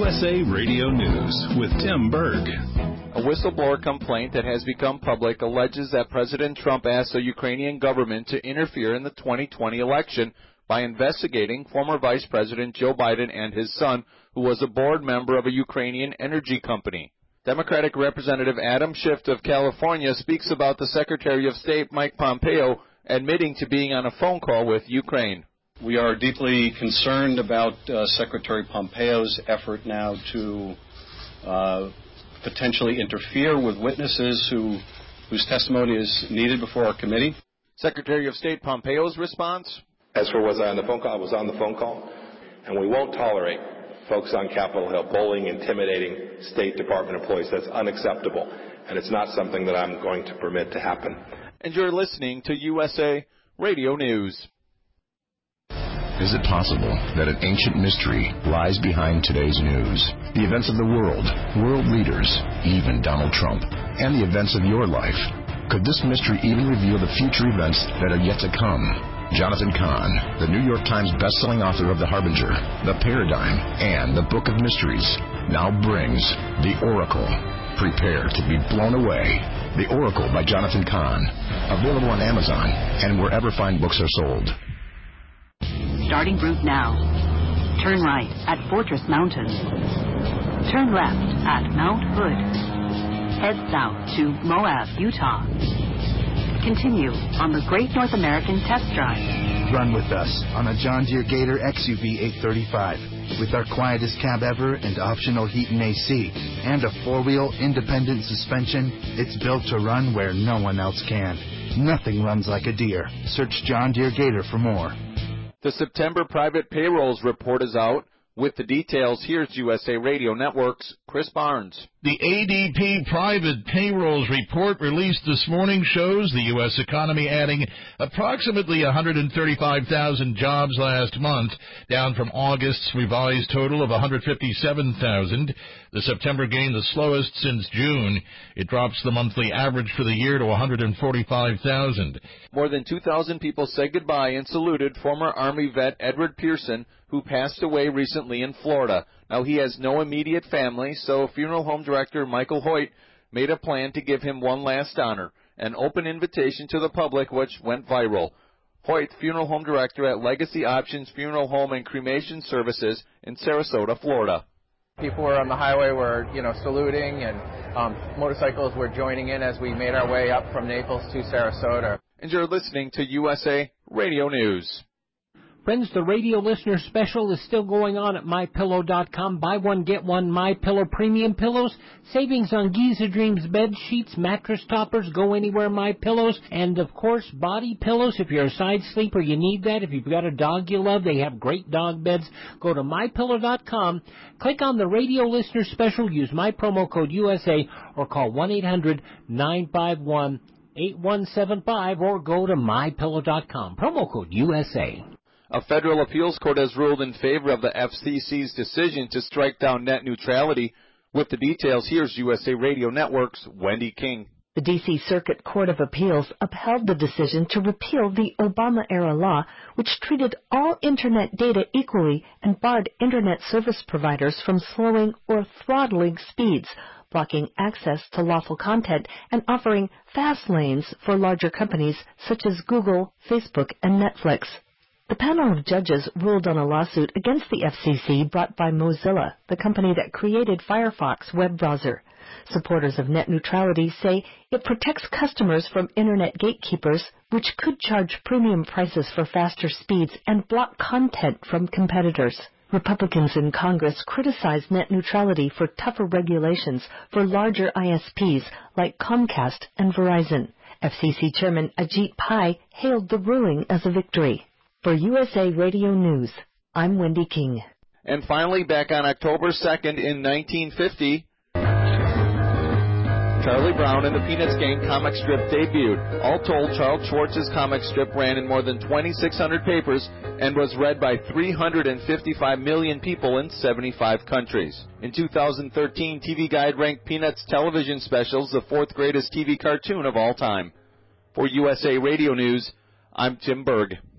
USA Radio News with Tim Berg. A whistleblower complaint that has become public alleges that President Trump asked the Ukrainian government to interfere in the 2020 election by investigating former Vice President Joe Biden and his son, who was a board member of a Ukrainian energy company. Democratic Representative Adam Schiff of California speaks about the Secretary of State, Mike Pompeo, admitting to being on a phone call with Ukraine. We are deeply concerned about Secretary Pompeo's effort now to potentially interfere with witnesses whose testimony is needed before our committee. Secretary of State Pompeo's response? As for was I on the phone call, I was on the phone call, and we won't tolerate folks on Capitol Hill bullying, intimidating State Department employees. That's unacceptable, and it's not something that I'm going to permit to happen. And you're listening to USA Radio News. Is it possible that an ancient mystery lies behind today's news? The events of the world, world leaders, even Donald Trump, and the events of your life. Could this mystery even reveal the future events that are yet to come? Jonathan Cahn, the New York Times bestselling author of The Harbinger, The Paradigm, and The Book of Mysteries, now brings The Oracle. Prepare to be blown away. The Oracle by Jonathan Cahn. Available on Amazon and wherever fine books are sold. Starting route now. Turn right at Fortress Mountain. Turn left at Mount Hood. Head south to Moab, Utah. Continue on the Great North American Test Drive. Run with us on a John Deere Gator XUV 835 with our quietest cab ever and optional heat and AC and a four-wheel independent suspension. It's built to run where no one else can. Nothing runs like a Deere. Search John Deere Gator for more. The September private payrolls report is out. With the details, here's USA Radio Network's Chris Barnes. The ADP private payrolls report released this morning shows the U.S. economy adding approximately 135,000 jobs last month, down from August's revised total of 157,000. The September gain the slowest since June. It drops the monthly average for the year to 145,000. More than 2,000 people said goodbye and saluted former Army vet Edward Pearson, who passed away recently in Florida. Now, he has no immediate family, so funeral home director Michael Hoyt made a plan to give him one last honor, an open invitation to the public, which went viral. Hoyt, funeral home director at Legacy Options Funeral Home and Cremation Services in Sarasota, Florida. People were on the highway were, saluting, and motorcycles were joining in as we made our way up from Naples to Sarasota. And you're listening to USA Radio News. Friends, the radio listener special is still going on at MyPillow.com. Buy one, get one MyPillow premium pillows. Savings on Giza Dreams bed sheets, mattress toppers, go anywhere MyPillows. And, of course, body pillows. If you're a side sleeper, you need that. If you've got a dog you love, they have great dog beds. Go to MyPillow.com. Click on the radio listener special. Use my promo code USA or call 1-800-951-8175 or go to MyPillow.com. Promo code USA. A federal appeals court has ruled in favor of the FCC's decision to strike down net neutrality. With the details, here's USA Radio Network's Wendy King. The D.C. Circuit Court of Appeals upheld the decision to repeal the Obama-era law, which treated all Internet data equally and barred Internet service providers from slowing or throttling speeds, blocking access to lawful content, and offering fast lanes for larger companies such as Google, Facebook, and Netflix. The panel of judges ruled on a lawsuit against the FCC brought by Mozilla, the company that created Firefox web browser. Supporters of net neutrality say it protects customers from Internet gatekeepers, which could charge premium prices for faster speeds and block content from competitors. Republicans in Congress criticized net neutrality for tougher regulations for larger ISPs like Comcast and Verizon. FCC Chairman Ajit Pai hailed the ruling as a victory. For USA Radio News, I'm Wendy King. And finally, back on October 2nd in 1950, Charlie Brown and the Peanuts Gang comic strip debuted. All told, Charles Schwartz's comic strip ran in more than 2,600 papers and was read by 355 million people in 75 countries. In 2013, TV Guide ranked Peanuts television specials the fourth greatest TV cartoon of all time. For USA Radio News, I'm Tim Berg.